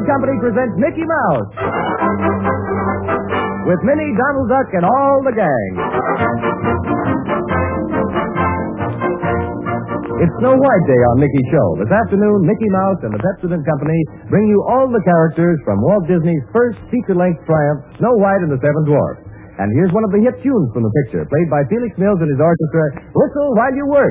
Company presents Mickey Mouse with Minnie, Donald Duck, and all the gang. It's Snow White Day on Mickey's show. This afternoon, Mickey Mouse and the Pepsodent Company bring you all the characters from Walt Disney's first feature-length triumph, Snow White and the Seven Dwarfs. And here's one of the hit tunes from the picture, played by Felix Mills and his orchestra, Whistle While You Work.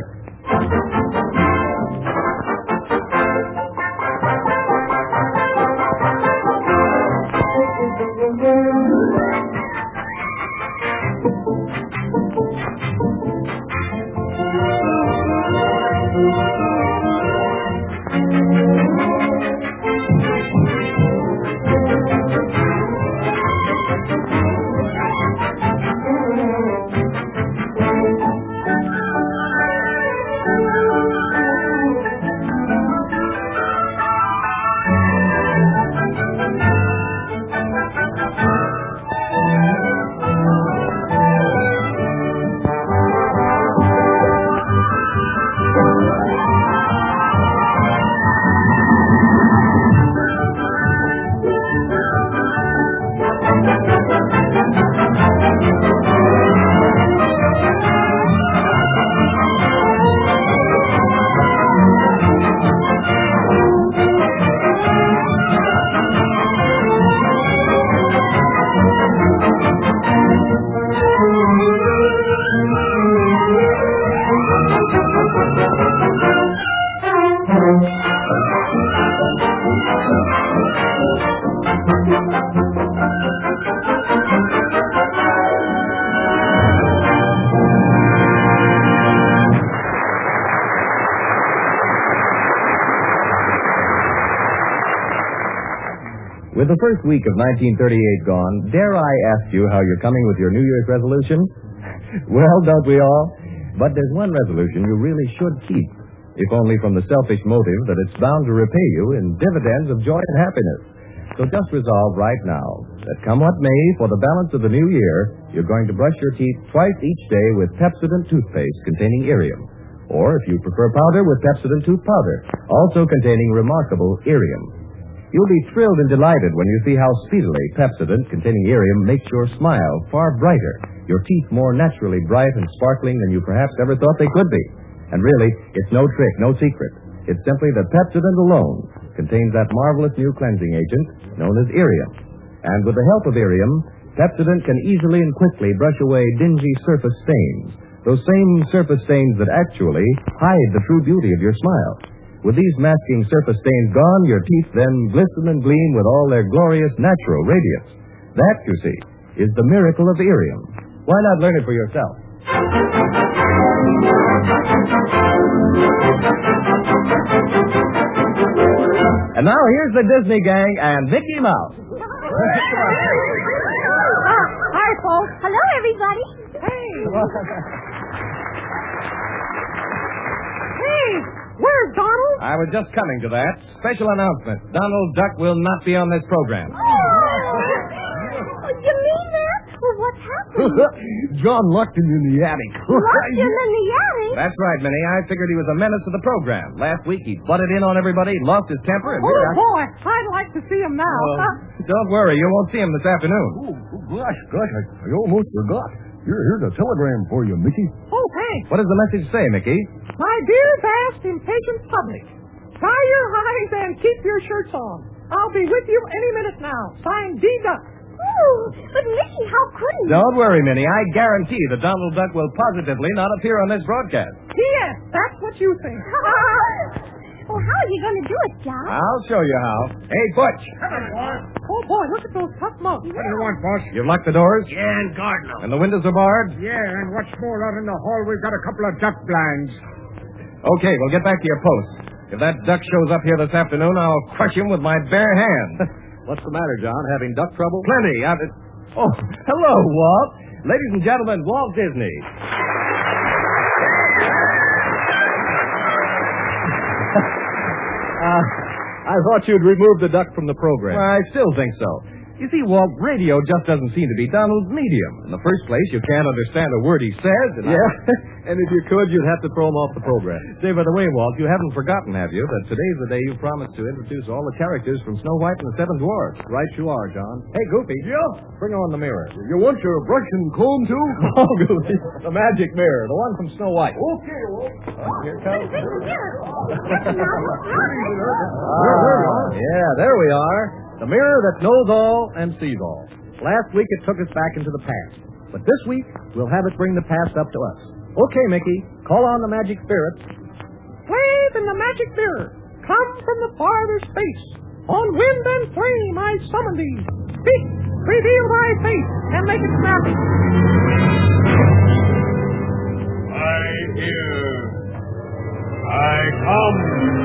With the first week of 1938 gone, dare I ask you how you're coming with your New Year's resolution? Well, don't we all? But there's one resolution you really should keep, if only from the selfish motive that it's bound to repay you in dividends of joy and happiness. So just resolve right now that come what may, for the balance of the new year, you're going to brush your teeth twice each day with Pepsodent toothpaste containing Irium. Or, if you prefer powder, with Pepsodent tooth powder, also containing remarkable Irium. You'll be thrilled and delighted when you see how speedily Pepsodent containing Irium makes your smile far brighter, your teeth more naturally bright and sparkling than you perhaps ever thought they could be. And really, it's no trick, no secret. It's simply that Pepsodent alone contains that marvelous new cleansing agent known as Irium. And with the help of Irium, Pepsodent can easily and quickly brush away dingy surface stains, those same surface stains that actually hide the true beauty of your smile. With these masking surface stains gone, your teeth then glisten and gleam with all their glorious natural radiance. That, you see, is the miracle of Irium. Why not learn it for yourself? And now here's the Disney gang and Mickey Mouse. Hi, folks. Hello, everybody. Hey. Hey, where's Donald? I was just coming to that. Special announcement. Donald Duck will not be on this program. Oh, you mean that? Well, what's happened? John locked him in the attic. Locked him in the attic? That's right, Minnie. I figured he was a menace to the program. Last week he butted in on everybody, lost his temper, and... Oh, boy, I'd like to see him now. Don't worry, you won't see him this afternoon. Gosh, I almost forgot. Here's a telegram for you, Mickey. Oh, thanks. What does the message say, Mickey? My dear, vast, impatient public, dry your eyes and keep your shirts on. I'll be with you any minute now. Signed, D. Duck. Oh, but Mickey, how could he? Don't worry, Minnie. I guarantee that Donald Duck will positively not appear on this broadcast. P.S. That's what you think. Well, how are you going to do it, John? I'll show you how. Hey, Butch. Oh, boy, look at those tough mugs. What do you want, boss? You've locked the doors? Yeah, and guard them. And the windows are barred? Yeah, and what's more, out in the hall, we've got a couple of duck blinds. Okay, well, get back to your post. If that duck shows up here this afternoon, I'll crush him with my bare hands. What's the matter, John? Having duck trouble? Plenty. Oh, hello, Walt. Ladies and gentlemen, Walt Disney. I thought you'd remove the duck from the program. Well, I still think so. You see, Walt, radio just doesn't seem to be Donald's medium. In the first place, you can't understand a word he says. And and if you could, you'd have to throw him off the program. Say, by the way, Walt, you haven't forgotten, have you, that today's the day you promised to introduce all the characters from Snow White and the Seven Dwarfs? Right you are, John. Hey, Goofy. Yeah? Bring on the mirror. You want your brush and comb, too? Oh, Goofy. The magic mirror, the one from Snow White. Okay, Walt. Here it comes. Yeah, there we are. The mirror that knows all and sees all. Last week it took us back into the past. But this week, we'll have it bring the past up to us. Okay, Mickey, call on the magic spirits. Wave in the magic mirror. Come from the farther space. On wind and flame I summon thee. Speak, reveal thy face, and make it snappy. I hear. I come.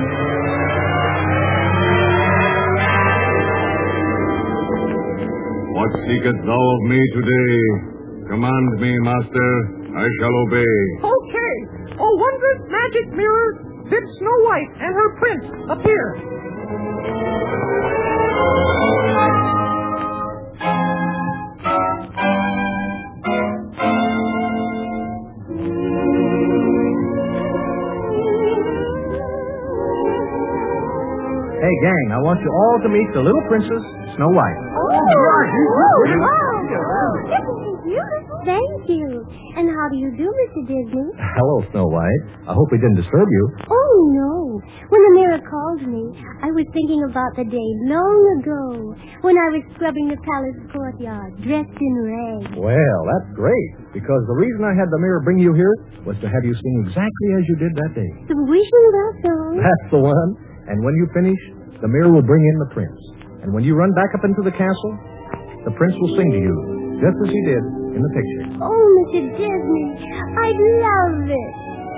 What seekest thou of me today? Command me, master. I shall obey. Okay. O wondrous magic mirror, bid Snow White and her prince appear. Hey, gang, I want you all to meet the little princess, Snow White. Oh, wow. Isn't he beautiful? Thank you. And how do you do, Mr. Disney? Hello, Snow White. I hope we didn't disturb you. Oh, no. When the mirror called me, I was thinking about the day long ago when I was scrubbing the palace courtyard, dressed in rags. Well, that's great, because the reason I had the mirror bring you here was to have you sing exactly as you did that day. The wishing well song. That's the one. And when you finish, the mirror will bring in the prince. And when you run back up into the castle, the prince will sing to you, just as he did in the picture. Oh, Mr. Disney, I'd love it.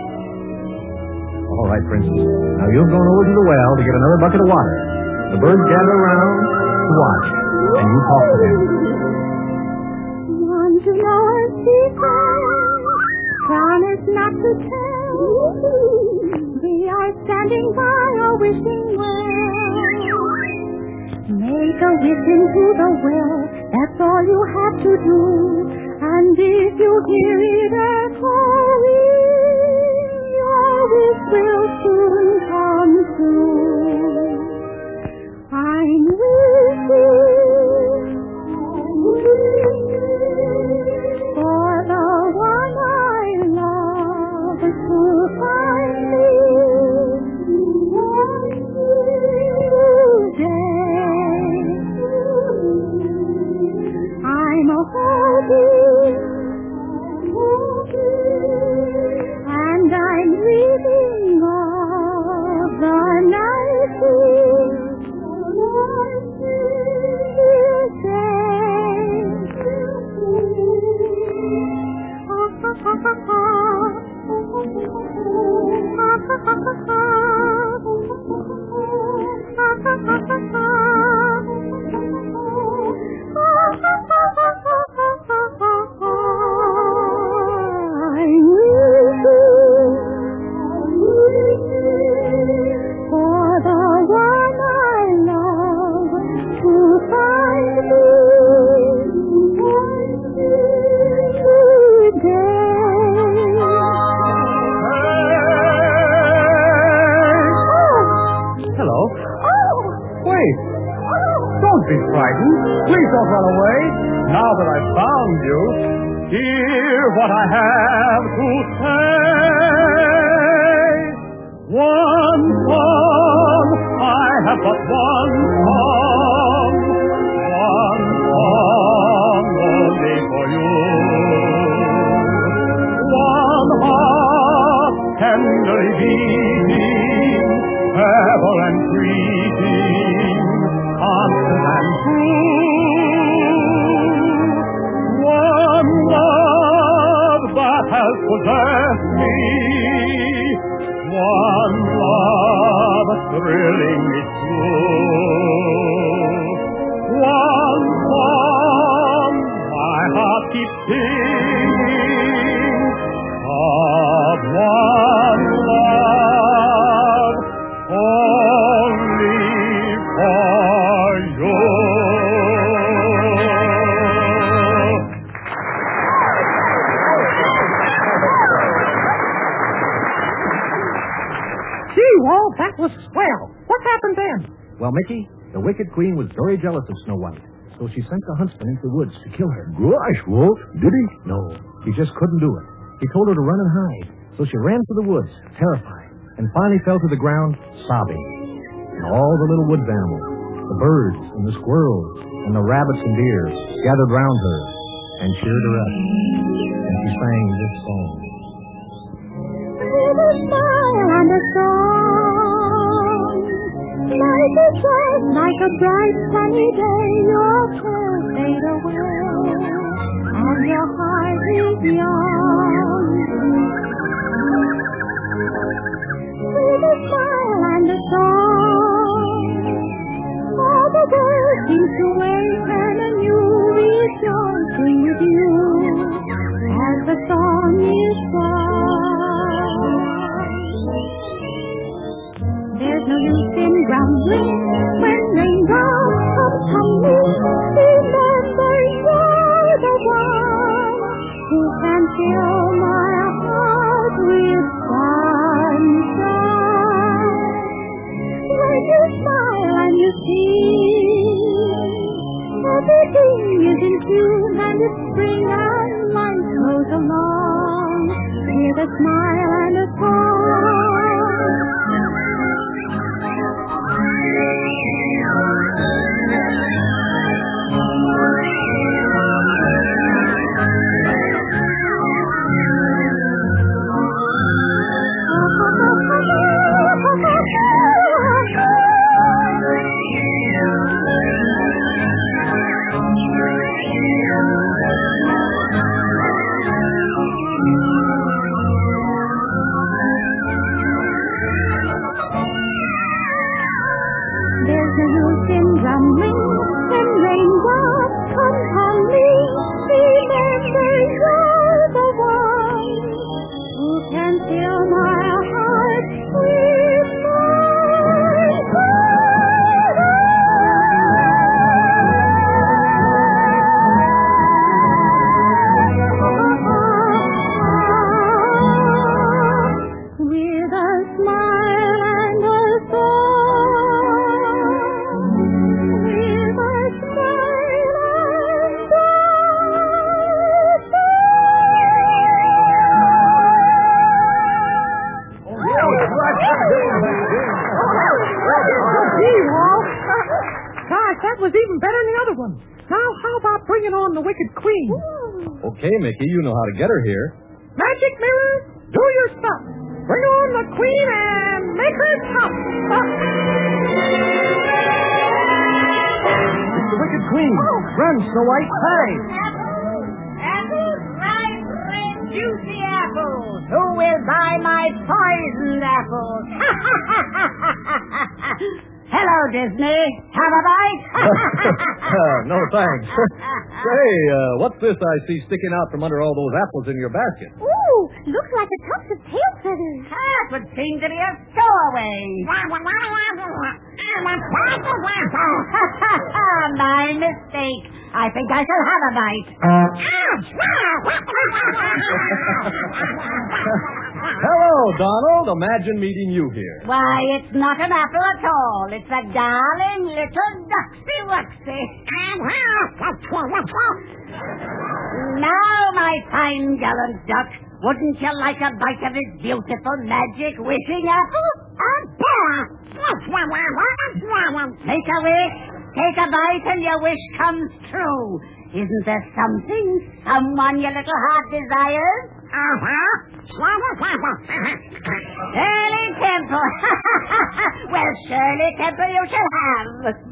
All right, princess. Now you're going over to the well to get another bucket of water. The birds gather around to watch, and you talk to them. Want to know a secret? Promise not to tell. We are standing by a wishing well. Make a wish into the well. That's all you have to do. And if you hear it echoing, your wish will soon come true. I'm wishing for the one I love to find me today. I'm hoping and I'm dreaming of the night Don't be frightened. Please don't run away. Now that I've found you, hear what I have to say. One song, I have but one song. One song only for you. One heart tenderly beating, ever entreating, constant and true. One love that has possessed me. One love thrilling me true. One song my heart keeps singing of one love. Walt, that was swell. What happened then? Well, Mickey, the Wicked Queen was very jealous of Snow White, so she sent the huntsman into the woods to kill her. Gosh, Walt, did he? No, he just couldn't do it. He told her to run and hide, so she ran for the woods, terrified, and finally fell to the ground, sobbing. And all the little woods animals, the birds and the squirrels and the rabbits and deer gathered round her and cheered her up. And she sang this song. With a smile and a song, like a dress, like a bright sunny day, your cares fade away, and your heart is young. With a smile and a song, all the world seems to awaken and you rejoicing with you as the song is sung. There's no use in grumbling when raindrops come tumbling. Remember you're the one who can fill my heart with sunshine. When you smile and you see everything is in tune and it's spring and life goes along with a smile and a song. There's no use in grumbling when raindrops come tumbling. Remember you're the one who can fill my heart with with a smile and a song. With a smile and a Gee, Walt. Gosh, that was even better than the other one. Now, how about bringing on the Wicked Queen? Okay, Mickey, you know how to get her here. Magic mirror, do your stuff. Bring on the Queen and make her tough. It's the Wicked Queen. Run, Snow White, hurry. Apples, ripe, red, juicy apples. Who will buy my poisoned apples? Hello, Disney. Have a bite? No, thanks. Say, what's this I see sticking out from under all those apples in your basket? Ooh, looks like a tuft of tail feathers. That would seem to be a stowaway. My mistake. I think I shall have a bite. Hello, Donald. Imagine meeting you here. Why, it's not an apple at all. It's a darling little ducksy wuxy. Now, my fine gallant duck, wouldn't you like a bite of this beautiful magic wishing apple? Make a wish, take a bite, and your wish comes true. Isn't there someone your little heart desires? Shirley Temple. Well, Shirley Temple you shall have.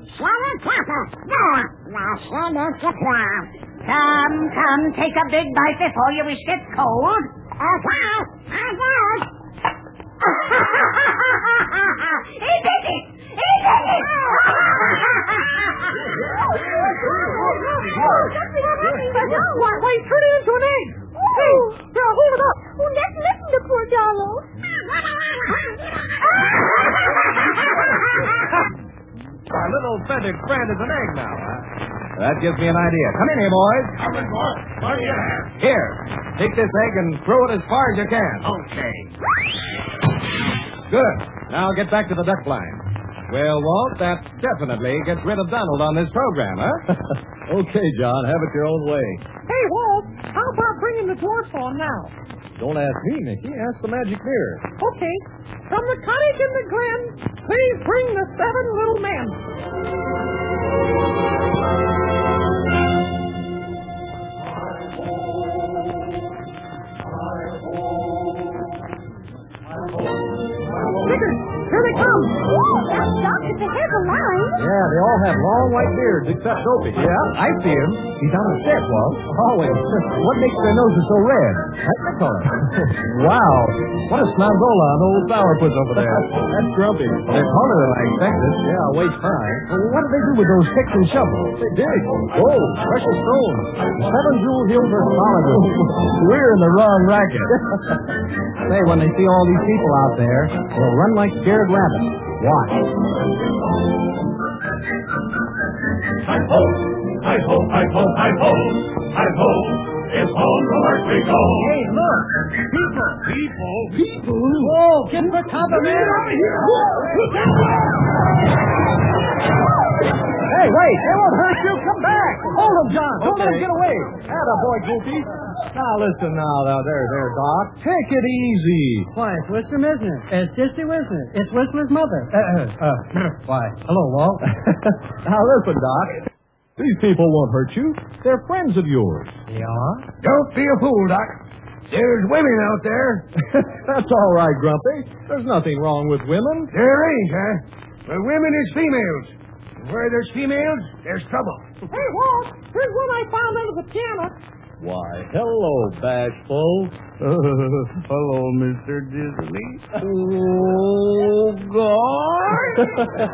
Come, take a big bite before your wish gets cold. He did it! Why, turn it into an egg. Hey, now hold it up. Oh, let's listen to poor Donald. Our little feathered friend is an egg now, huh? That gives me an idea. Come in here, boys. Here, take this egg and throw it as far as you can. Okay. Good. Now get back to the duck blind. Well, Walt, that definitely gets rid of Donald on this program, huh? Okay, John, have it your own way. Hey, Walt, how about bringing the dwarfs on now? Don't ask me, Mickey. Ask the magic mirror. Okay. From the cottage in the glen, please bring the 7 little men. Snickers, here they come. That Doc at the head of the line. Yeah, they all have long white beards except Dopey. Yeah, I see him. He's on the step, Walt. Always. What makes their noses so red? That's the color. Wow. What a snonzola on old sourpuss over there. That's grumpy. They're taller than I expected. Yeah, waist high. Well, what do they do with those picks and shovels? They dig. Gold, precious stones. The 7 jewel hills are solid. We're in the wrong racket. Say, when they see all these people out there, they'll run like scared rabbits. Watch. Hi-ho, hi-ho, hi-ho, hi-ho, hi-ho. It's home from earth we go. Hey, look. People. Whoa, get for cover, man. Hey, wait! They won't hurt you! Come back! Hold them, John! Don't let them get away! Attaboy, Goofy! Now, listen now, there, Doc. Take it easy. Why, it's Whistler, isn't it? It's Dissy Whistler. It's Whistler's mother. Why, hello, Walt. Now, listen, Doc. These people won't hurt you. They're friends of yours. They are? Don't be a fool, Doc. There's women out there. That's all right, Grumpy. There's nothing wrong with women. There ain't, huh? But women is females. And where there's females, there's trouble. Hey, Walt, here's one I found under the piano. Why, hello, Bashful. Hello, Mr. Disney. Oh, God.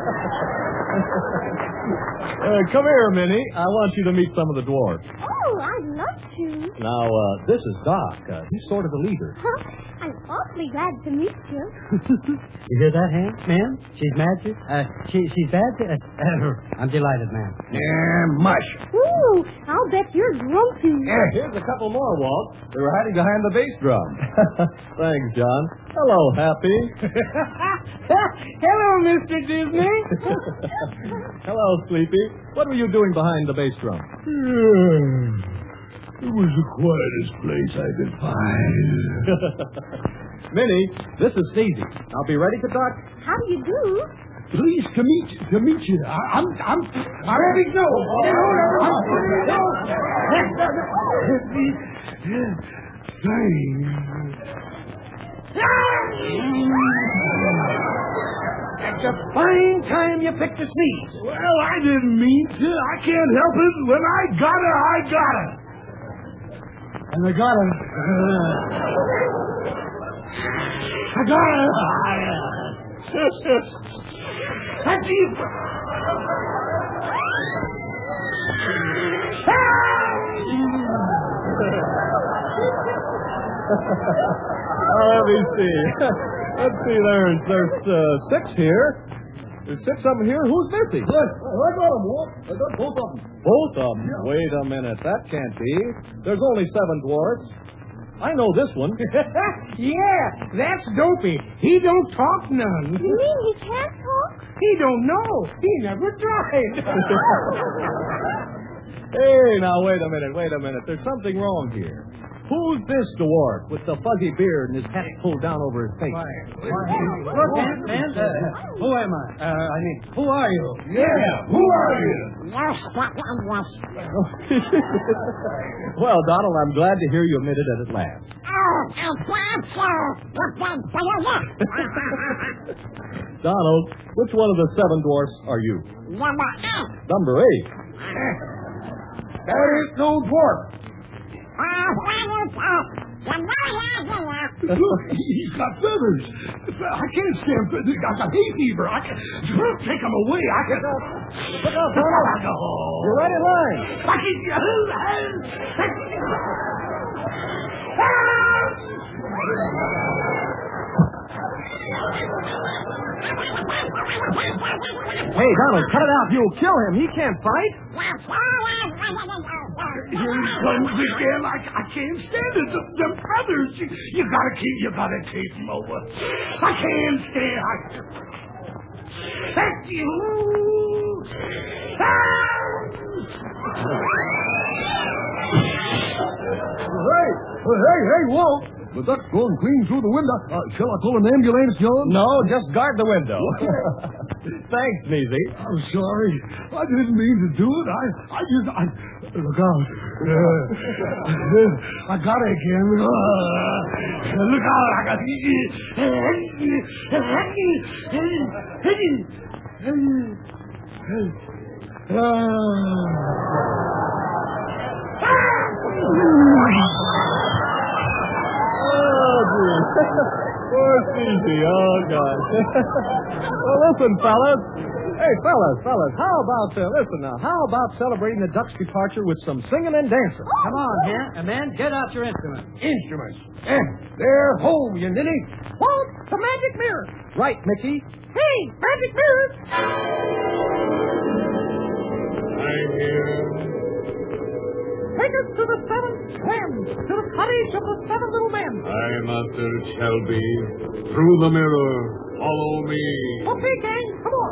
Come here, Minnie. I want you to meet some of the dwarfs. Oh, I'd love to. Now, this is Doc. He's sort of the leader. I'm awfully glad to meet you. You hear that, Hank, ma'am? She's mad too? She's bad too? I'm delighted, ma'am. Yeah, mush. Ooh, I'll bet you're grumpy. Here's a couple more, Walt. They were hiding behind the bass drum. Thanks, John. Hello, Happy. Hello, Mr. Disney. Hello, Sleepy. What were you doing behind the bass drum? It was the quietest place I could find. Minnie, this is Sneezy. I'll be ready to talk. How do you do? Pleased to meet you. I'm ready to go. It's a fine time you picked to sneeze. Well, I didn't mean to. I can't help it. When I got her. And I got her. I got her. That's you. Let me see. Let's see. There's 6 here. There's 6 of them here. Who's missing? Look, I got them, Walt. I got both of them. Both of them? Yeah. Wait a minute. That can't be. There's only 7 dwarfs. I know this one. Yeah, that's Dopey. He don't talk none. You mean he can't talk? He don't know. He never tried. Hey, now, wait a minute. There's something wrong here. Who's this dwarf with the fuzzy beard and his hat pulled down over his face? Look, man, who am I? Who are you? Yeah, who are you? Well, Donald, I'm glad to hear you admitted it at last. Donald, which one of the 7 dwarfs are you? Number 8. That ain't no dwarf. Look, he's got feathers. I can't stand feathers. I got hay fever. I can't take them away. I can. Look out, Donald. You're right in line. Hey, Donald, cut it out. You'll kill him. He can't fight. Here he comes again. I can't stand it. Them feathers. You gotta keep them over. I can't stand. Thank you. Hey, Walt. The duck's going clean through the window. Shall I call an ambulance, John? No, just guard the window. Thanks, Sneezy. I'm sorry. I didn't mean to do it. I look out. I got it again. Look out. I got Poor Sneezy. Oh, God. Well, listen, fellas. Hey, fellas, how about celebrating the duck's departure with some singing and dancing? Come on, here. Men, get out your instruments. Instruments. They're home, you ninny. Walt, the magic mirror. Right, Mickey. Hey, magic mirror. I'm here. Take us to the seventh land, to the cottage of the seven little men. I, Master Shelby. Through the mirror. Follow me. Okay, gang, come on.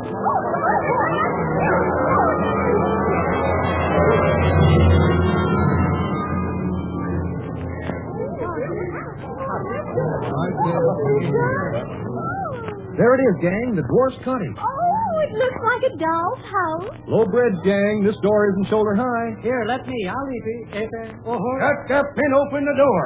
There it is, gang, the dwarf's cottage. Oh, it looks like a doll's house. Low bridge, gang. This door isn't shoulder high. Here, let me. I'll leave it. Shut up and open the door.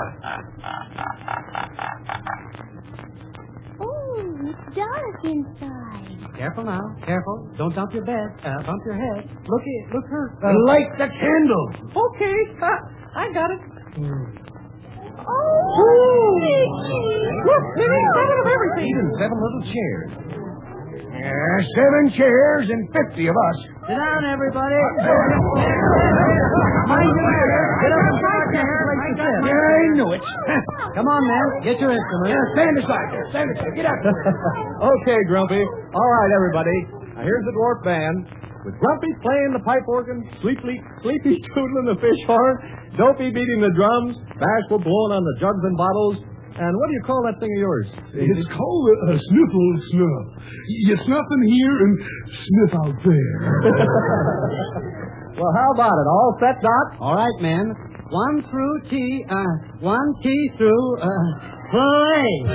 Oh, it's dark inside. Careful now. Careful. Don't dump your bed. Bump your head. Look her. Light the candle. Okay, I got it. Oh, Mickey. Look, there is seven of everything. Even 7 little chairs. 7 chairs and 50 of us. Sit down, everybody. Get up and start your hair. Yeah, I knew it. Come on, men. Get your instruments. Stand aside there. Stand aside. Get up. Okay, Grumpy. All right, everybody. Now, here's the dwarf band. With Grumpy playing the pipe organ, Sleepy tootling the fish horn, Dopey beating the drums, Bashful blowing on the jugs and bottles, and what do you call that thing of yours? It's called a sniffle snuff. You snuff in here and sniff out there. Well, how about it? All set, Doc? All right, men. 1 through T. 1 T through play.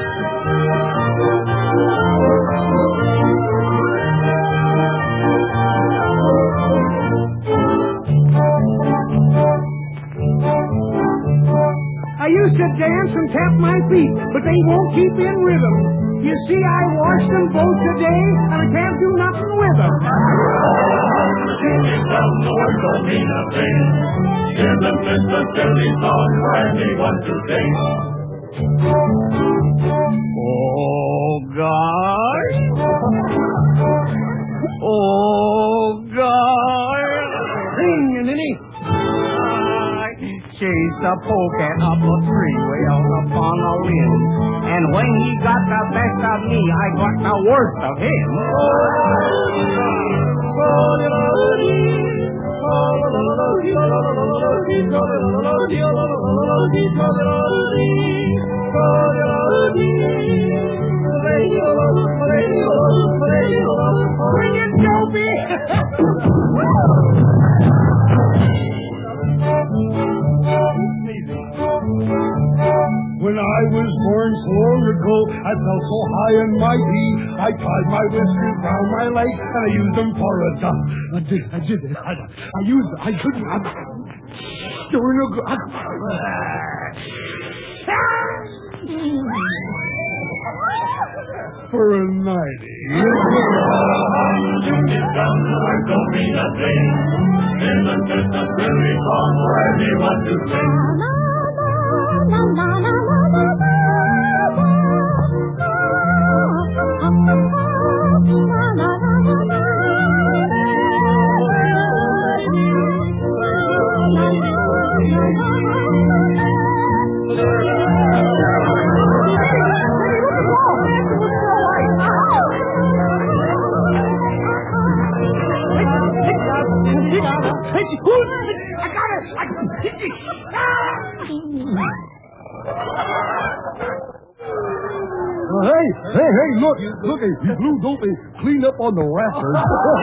I used to dance and tap my feet, but they won't keep in rhythm. You see, I washed them both today, and I can't do nothing with them. Singing down the word don't mean a thing. Hear them just a silly song for anyone to sing. Oh, God. Oh, God. Sing, you ninny. Chased a polecat up a tree way out upon a limb. And when he got the best of me, I got the worst of him. Bring it, Dopey! When I was born so long ago, I felt so high and mighty. I tied my whiskers round my legs and I used them for a duck. I did it. I couldn't. Doing a good. For a nighty. Singing down the word don't mean a thing. Isn't just a silly song for anyone to sing. La la la la la Look, he blew Dopey clean up on the rafters.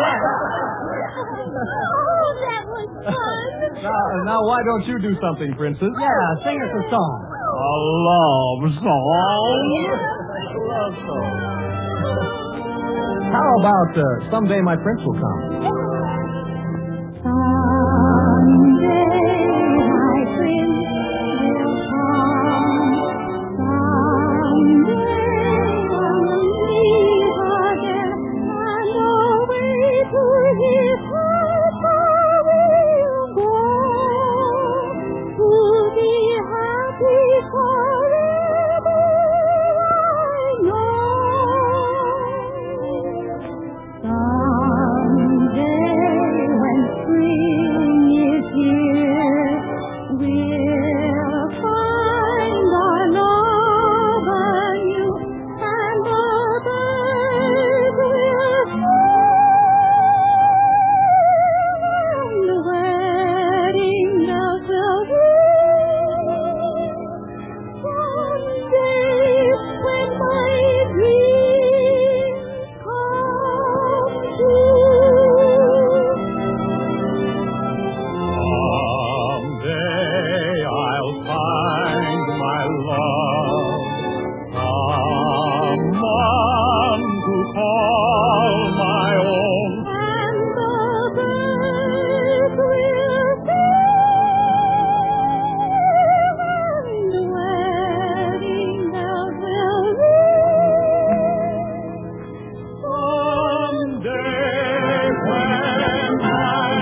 Oh, that was fun. Now, why don't you do something, Princess? Yeah, sing us a song. A love song. Love song. How about Someday My Prince Will Come? Someday my prince will come. Someday I'll leave again, and away to his heart I will go, to be happy forever, I know. Someday when spring is here, we'll find our love anew, and the birds will sing, and the wedding bells will ring. Someday when my dreams come true. Someday I'll find my love, someone to call my own. And the birds will sing, and the wedding bells will ring. Someday when I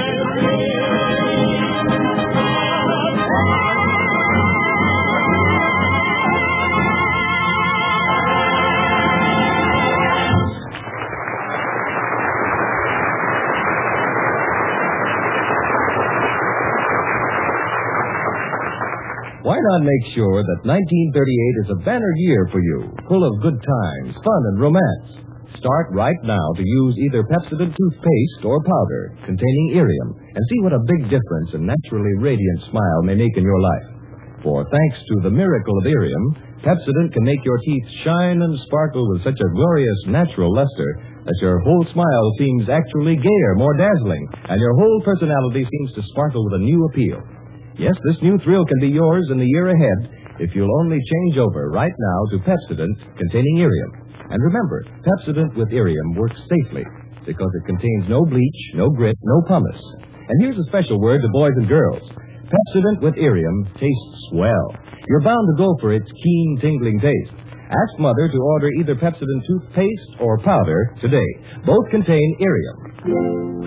Why not make sure that 1938 is a banner year for you, full of good times, fun, and romance? Start right now to use either Pepsodent toothpaste or powder containing Irium and see what a big difference a naturally radiant smile may make in your life. For thanks to the miracle of Irium, Pepsodent can make your teeth shine and sparkle with such a glorious natural luster that your whole smile seems actually gayer, more dazzling, and your whole personality seems to sparkle with a new appeal. Yes, this new thrill can be yours in the year ahead if you'll only change over right now to Pepsodent containing Irium. And remember, Pepsodent with Irium works safely because it contains no bleach, no grit, no pumice. And here's a special word to boys and girls. Pepsodent with Irium tastes swell. You're bound to go for its keen, tingling taste. Ask Mother to order either Pepsodent toothpaste or powder today. Both contain Irium.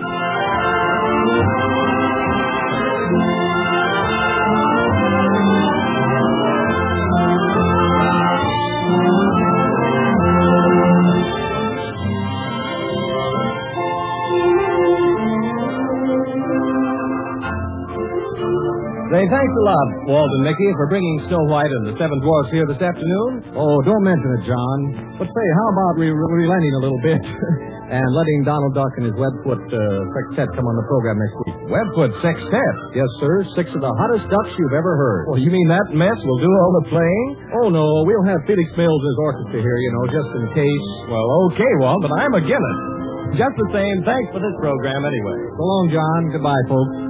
Say thanks a lot, Walt and Mickey, for bringing Snow White and the Seven Dwarfs here this afternoon. Oh, don't mention it, John. But say, how about relenting a little bit and letting Donald Duck and his Webfoot Sextet come on the program next week? Webfoot Sextet? Yes, sir. 6 of the hottest ducks you've ever heard. Well, you mean that mess will do all the playing? Oh, no. We'll have Felix Mills' orchestra here, just in case. Well, okay, Walt, but I'm against it. Just the same, thanks for this program anyway. So long, John. Goodbye, folks.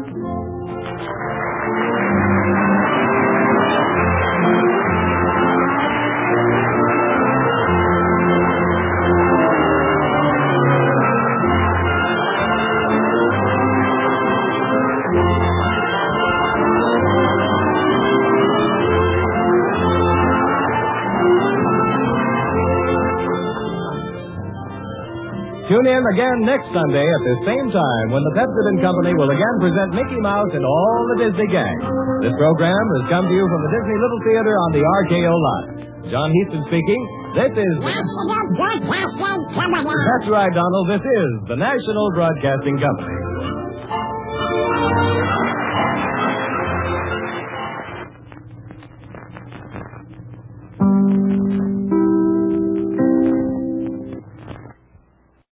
Tune in again next Sunday at the same time when the Pepsodent Company will again present Mickey Mouse and all the Disney gang. This program has come to you from the Disney Little Theater on the RKO lot. John Heaston speaking. This is... That's right, Donald. This is the National Broadcasting Company.